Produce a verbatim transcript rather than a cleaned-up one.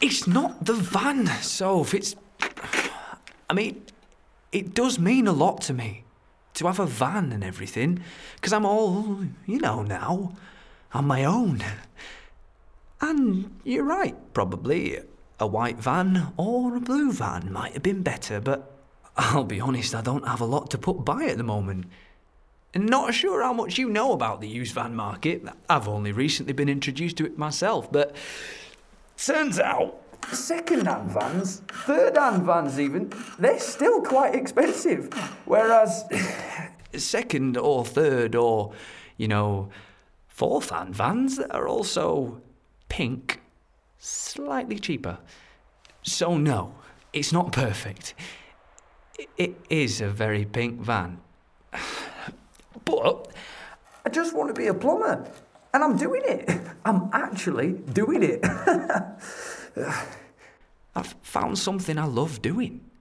It's not the van, Soph. It's... I mean, it does mean a lot to me to have a van and everything, because I'm all, you know now, on my own. And you're right, probably a white van or a blue van might have been better, but I'll be honest, I don't have a lot to put by at the moment. And not sure how much you know about the used van market. I've only recently been introduced to it myself, but turns out second-hand vans, third-hand vans even, they're still quite expensive. Whereas second or third or, you know, fourth-hand vans are also pink, slightly cheaper. So no, it's not perfect. It is a very pink van. But I just want to be a plumber. And I'm doing it. I'm actually doing it. I've found something I love doing.